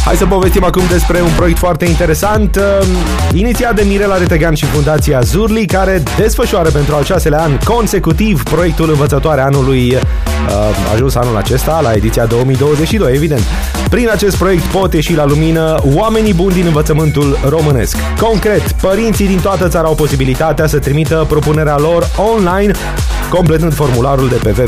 Hai să povestim acum despre un proiect foarte interesant, inițiat de Mirela Retegan și Fundația Zurli, care desfășoară pentru al 6-lea an consecutiv proiectul Învățătoare Anului, ajuns anul acesta la ediția 2022, evident. Prin acest proiect pot ieși la lumină oamenii buni din învățământul românesc. Concret, părinții din toată țara au posibilitatea să trimită propunerea lor online, completând formularul de pe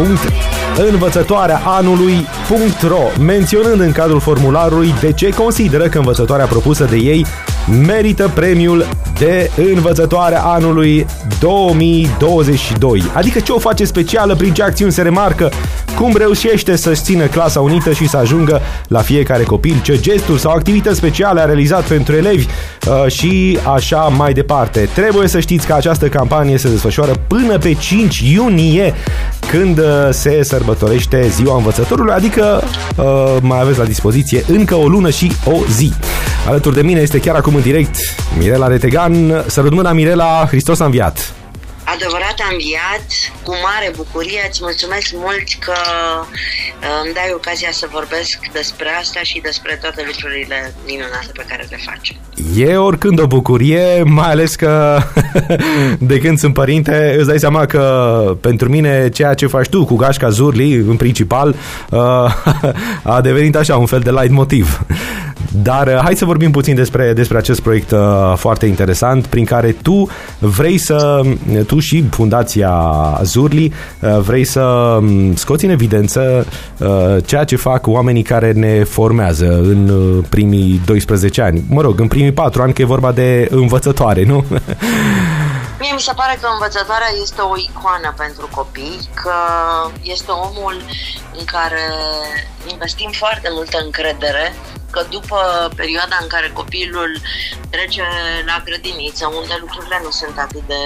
www.învățătoareaanului.ro, menționând în cadrul formularului de ce consideră că învățătoarea propusă de ei merită premiul de Învățătoare Anului 2022. Adică ce o face specială, prin ce acțiuni se remarcă, cum reușește să-și țină clasa unită și să ajungă la fiecare copil, ce gesturi sau activități speciale a realizat pentru elevi și așa mai departe. Trebuie să știți că această campanie se desfășoară până pe 5 iunie, când se sărbătorește Ziua Învățătorului, adică mai aveți la dispoziție încă o lună și o zi. Alături de mine este chiar acum în direct Mirela Retegan. Sărut mâna, Mirela, Hristos a înviat! Adevărat a înviat, cu mare bucurie, îți mulțumesc mult că îmi dai ocazia să vorbesc despre asta și despre toate lucrurile minunate pe care le facem. E oricând o bucurie, mai ales că de când sunt părinte, îți dai seama că pentru mine ceea ce faci tu cu Gașca Zurli, în principal, a devenit așa un fel de leitmotiv. Dar hai să vorbim puțin despre acest proiect foarte interesant, prin care tu vrei tu și Fundația Zurli vrei să scoți în evidență ceea ce fac oamenii care ne formează în primii 12 ani. Mă rog, în primii 4 ani, că e vorba de învățătoare, nu? Mie mi se pare că învățătoarea este o icoană pentru copii, că este omul în care investim foarte multă încredere, că după perioada în care copilul trece la grădiniță, unde lucrurile nu sunt atât de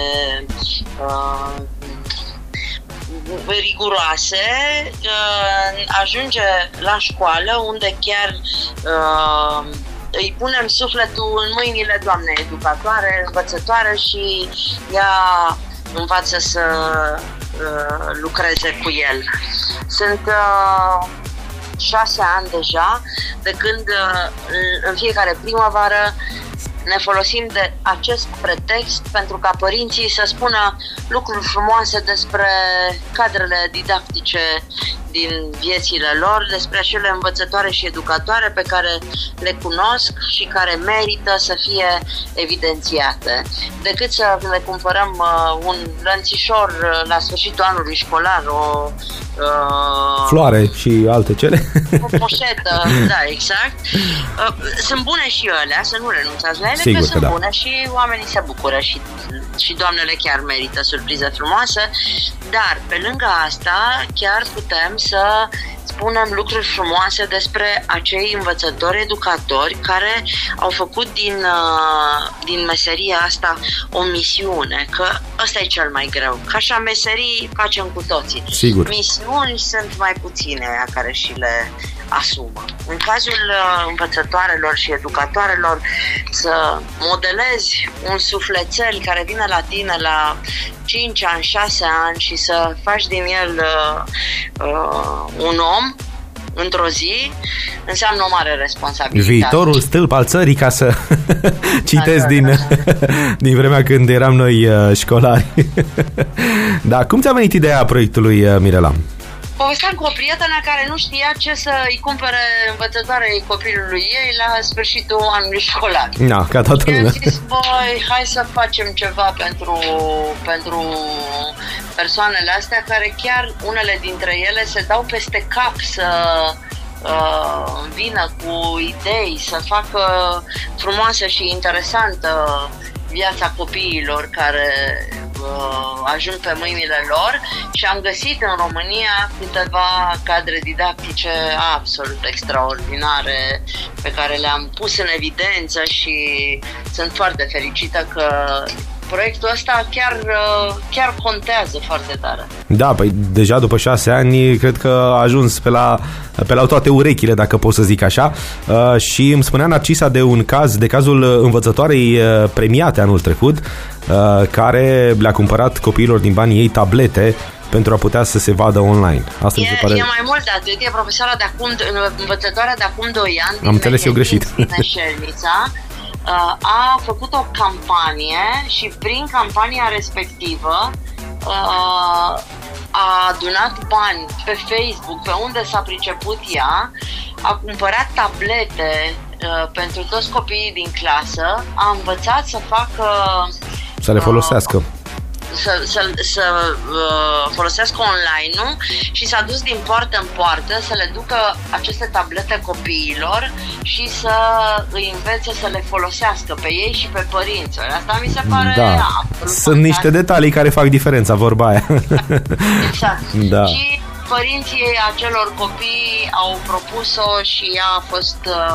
riguroase, ajunge la școală, unde chiar îi punem sufletul în mâinile doamnei educatoare, învățătoare, și ea învață să lucreze cu el. Sunt 6 ani deja de când în fiecare primăvară ne folosim de acest pretext pentru ca părinții să spună lucruri frumoase despre cadrele didactice din viețile lor, despre acele învățătoare și educatoare pe care le cunosc și care merită să fie evidențiate. Decât să le cumpărăm un lănțișor la sfârșitul anului școlar, o floare și alte cele. O poșetă, da, exact. Sunt bune și alea, să nu renunțați la ele, sigur că sunt da. bune și oamenii se bucură și doamnele chiar merită surprize frumoase, dar pe lângă asta chiar putem să spunem lucruri frumoase despre acei învățători educatori care au făcut din meseria asta o misiune, că ăsta e cel mai greu, că așa meserii facem cu toții. Sigur. Misiuni sunt mai puține aia care și le asumă. În cazul învățătoarelor și educatoarelor, să modelezi un sufletel care vine la tine la 5 ani, 6 ani și să faci din el un om într-o zi, înseamnă o mare responsabilitate. Viitorul stâlp al țării, ca să citesc din vremea când eram noi școlari. Da, cum ți-a venit ideea proiectului, Mirela? Povesteam cu o prietenă care nu știa ce să-i cumpere învățătoarei copilului ei la sfârșitul anului școlar. Da, ca toată lumea. I-am zis, băi, hai să facem ceva pentru persoanele astea, care chiar unele dintre ele se dau peste cap să vină cu idei, să facă frumoasă și interesantă viața copiilor care ajung pe mâinile lor, și am găsit în România câteva cadre didactice absolut extraordinare pe care le-am pus în evidență și sunt foarte fericită că proiectul ăsta chiar contează foarte tare. Da, păi deja după 6 ani cred că a ajuns pe la toate urechile, dacă pot să zic așa. Și îmi spunea Narcisa de cazul învățătoarei premiate anul trecut, care le-a cumpărat copiilor din banii ei tablete pentru a putea să se vadă online. Asta mi se pare... E mai mult de atât, e profesoara de acum, învățătoarea de acum 2 ani Am înțeles eu greșit. Din Meșelnița, a făcut o campanie și prin campania respectivă a adunat bani pe Facebook, pe unde s-a priceput ea, a cumpărat tablete pentru toți copiii din clasă, a învățat să facă... Să le folosească. Să folosească online-ul și s-a dus din poartă în poartă să le ducă aceste tablete copiilor și să îi învețe să le folosească pe ei și pe părinți. Asta mi se pare Sunt niște detalii care fac diferența, vorba aia. Exact. Da. Și părinții acelor copii au propus-o și ea a fost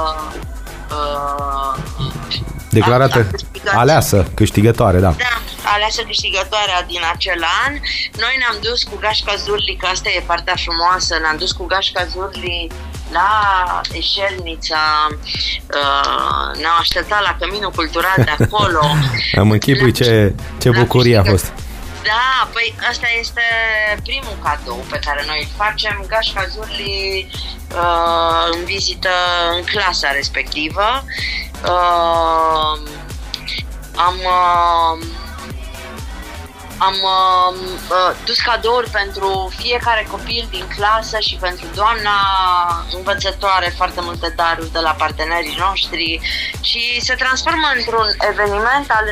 declarată aleasă, câștigătoare, da. Da, aleasă câștigătoarea din acel an. Noi ne-am dus cu Gașca Zurli, că asta e partea frumoasă, ne-am dus cu Gașca Zurli la Eșelnița, ne-am așteptat la Căminul Cultural de acolo. Am închipui ce bucurie a fost. Da, păi ăsta este primul cadou pe care noi îl facem. Gașca Zurli în vizită în clasa respectivă. Am dus cadouri pentru fiecare copil din clasă și pentru doamna învățătoare, foarte multe daruri de la partenerii noștri și se transformă într-un eveniment al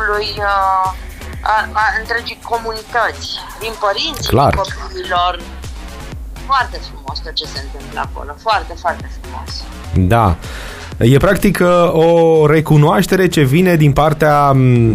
întregii comunități, din părinți, din copiilor. Foarte frumos tot ce se întâmplă acolo, foarte, foarte frumos. Da. E practic o recunoaștere ce vine din partea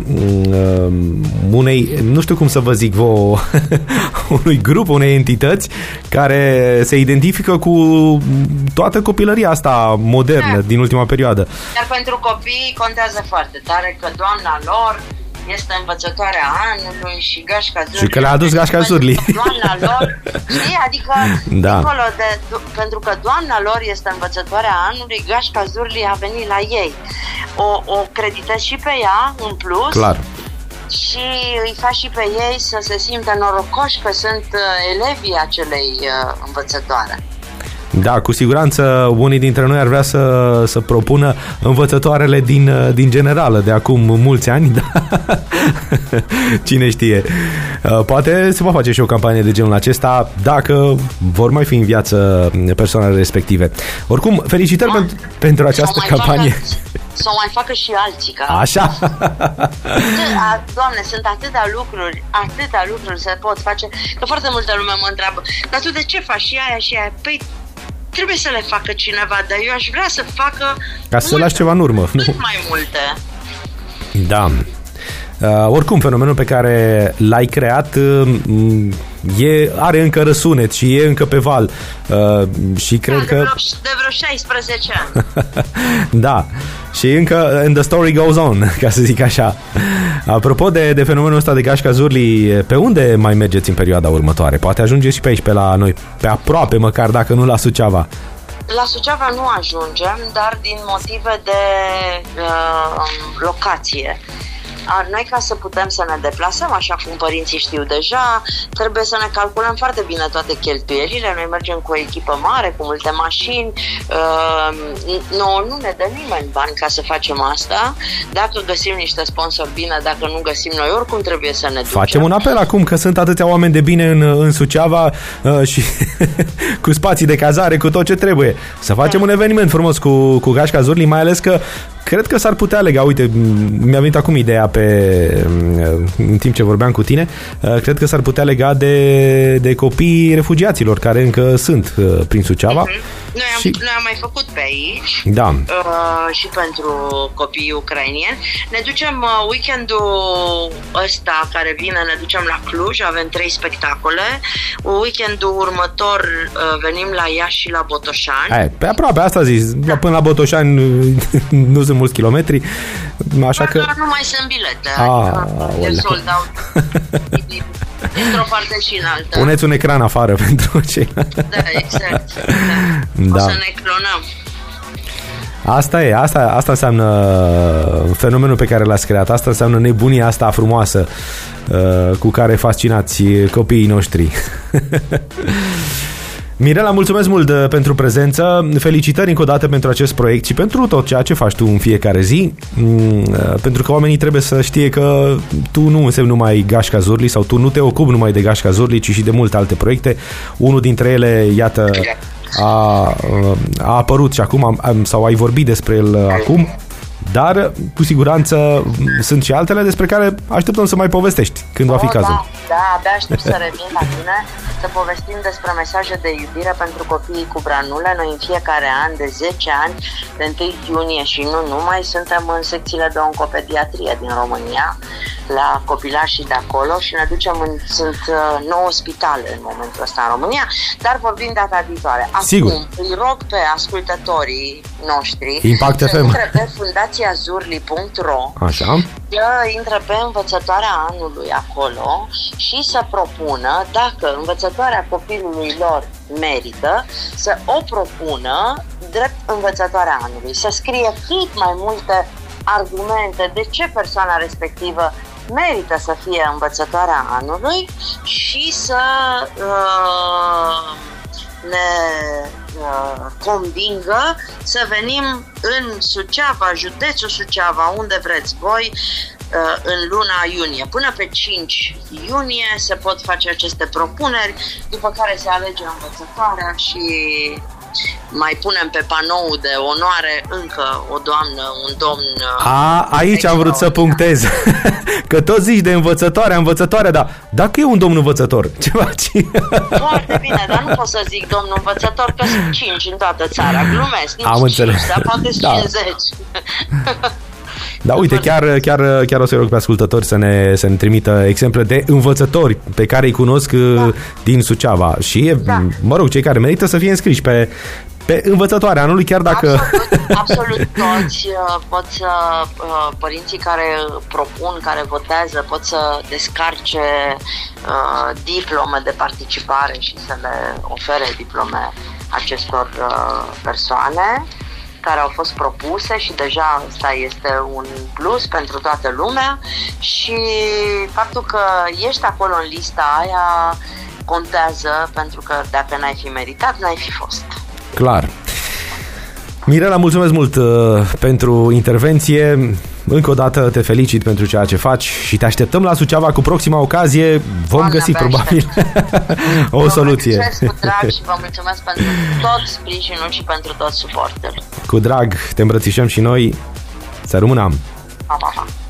unei, nu știu cum să vă zic, unui grup, unei entități care se identifică cu toată copilăria asta modernă din ultima perioadă. Dar pentru copii contează foarte tare că doamna lor este învățătoarea anului și Gașca Zurli. Și că le-a adus Gașca Zurli. Doamna lor, știi? Adică, dincolo pentru că doamna lor este învățătoarea anului, Gașca Zurli a venit la ei. O creditez și pe ea, în plus. Clar. Și îi fac și pe ei să se simtă norocoși că sunt elevii acelei învățătoare. Da, cu siguranță unii dintre noi ar vrea să propună învățătoarele din generală de acum mulți ani, da? Cine știe. Poate se va face și o campanie de genul acesta dacă vor mai fi în viață persoanele respective. Oricum, felicitări pentru această campanie. Să o mai facă și alții. Așa. Doamne, sunt atâtea lucruri se pot face, că foarte multă lume mă întreabă, dar tu de ce faci și aia și aia? Păi trebuie să le facă cineva, dar eu aș vrea să facă ca să lași ceva în urmă, nu? Mai multe. Da. Oricum, fenomenul pe care l-ai creat are încă răsunet și e încă pe val. Și cred că... De vreo 16 ani. Da. Și încă and the story goes on, ca să zic așa. Apropo de fenomenul ăsta de Gașca Zurli, pe unde mai mergeți în perioada următoare? Poate ajungeți și pe aici, pe la noi, pe aproape măcar, dacă nu la Suceava. La Suceava nu ajungem, dar din motive de locație. Noi, ca să putem să ne deplasăm, așa cum părinții știu deja, trebuie să ne calculăm foarte bine toate cheltuielile. Noi mergem cu o echipă mare, cu multe mașini. Nu ne dă nimeni bani ca să facem asta. Dacă găsim niște sponsori, bine, dacă nu găsim, noi oricum trebuie să ne ducem. Facem un apel acum, că sunt atâția oameni de bine în Suceava și cu spații de cazare, cu tot ce trebuie. Să facem un eveniment frumos cu Gașca Zurli, mai ales că cred că s-ar putea lega, uite, mi-a venit acum ideea în timp ce vorbeam cu tine, cred că s-ar putea lega de copiii refugiaților care încă sunt prin Suceava. Noi am mai făcut pe aici, da. Și pentru copiii ucrainieni. Ne ducem weekendul ăsta care vine, ne ducem la Cluj, avem 3 spectacole. Weekendul următor venim la Iași și la Botoșani. Pe aproape, asta zis, până la Botoșani nu sunt mulți kilometri, așa că... nu mai sunt bilete, e sold out. Într-o parte și în altă. Puneți un ecran afară pentru ceilalți. Da, exact. Da. O să ne clonăm. Asta e, asta înseamnă fenomenul pe care l-ați creat, asta înseamnă nebunia asta frumoasă cu care fascinați copiii noștri. Mirela, mulțumesc mult pentru prezență, felicitări încă o dată pentru acest proiect și pentru tot ceea ce faci tu în fiecare zi, pentru că oamenii trebuie să știe că tu nu însemni numai Gașca Zurli sau tu nu te ocupi numai de Gașca Zurli, ci și de multe alte proiecte. Unul dintre ele, iată, a apărut și acum, sau ai vorbit despre el acum, dar cu siguranță sunt și altele despre care așteptăm să mai povestești când va fi cazul. Da, abia aștept să revin la tine, să povestim despre mesaje de iubire pentru copiii cu branule. Noi în fiecare an, de 10 ani, de 1 iunie și nu numai, suntem în secțiile de oncopediatrie din România, la copilașii de acolo și ne ducem sunt 9 spitale în momentul ăsta în România, dar vorbim data viitoare. Acum Sigur. Îi rog pe ascultătorii noștri Impact să FM. intre pe fundațiazurli.ro, Așa. să intre pe învățătoarea anului acolo și să propună, dacă învățătoarea copilului lor merită, să o propună drept învățătoarea anului, să scrie cât mai multe argumente de ce persoana respectivă merită să fie învățătoarea anului și să ne convingă să venim în Suceava, județul Suceava, unde vreți voi, în luna iunie. Până pe 5 iunie se pot face aceste propuneri, după care se alege învățătoarea și mai punem pe panou de onoare încă o doamnă, un domn. Aici am vrut să punctez. Că tot zici de învățătoarea, dar dacă e un domn învățător, ce faci? Foarte bine, dar nu pot să zic domnul învățător, că sunt 5 în toată țara. Glumesc, nu am sunt înțeles. 5, dar poate sunt 50. Da, uite, chiar o să rog pe ascultători să ne trimită exemple de învățători pe care îi cunosc din Suceava. Și, mă rog, cei care merită să fie înscriși pe învățătoarea anului, chiar dacă... Absolut toți pot să, părinții care propun, care votează, pot să descarce diplome de participare și să le ofere diplome acestor persoane care au fost propuse și deja asta este un plus pentru toată lumea și faptul că ești acolo în lista aia contează, pentru că dacă n-ai fi meritat, n-ai fi fost. Clar. Mirela, mulțumesc mult pentru intervenție. Încă o dată te felicit pentru ceea ce faci și te așteptăm la Suceava cu proxima ocazie. Vom găsi probabil o soluție. Vă mulțumesc cu drag și vă mulțumesc pentru tot sprijinul și pentru tot suportul. Cu drag, te îmbrățișăm și noi. Să rămână. Pa, pa, pa.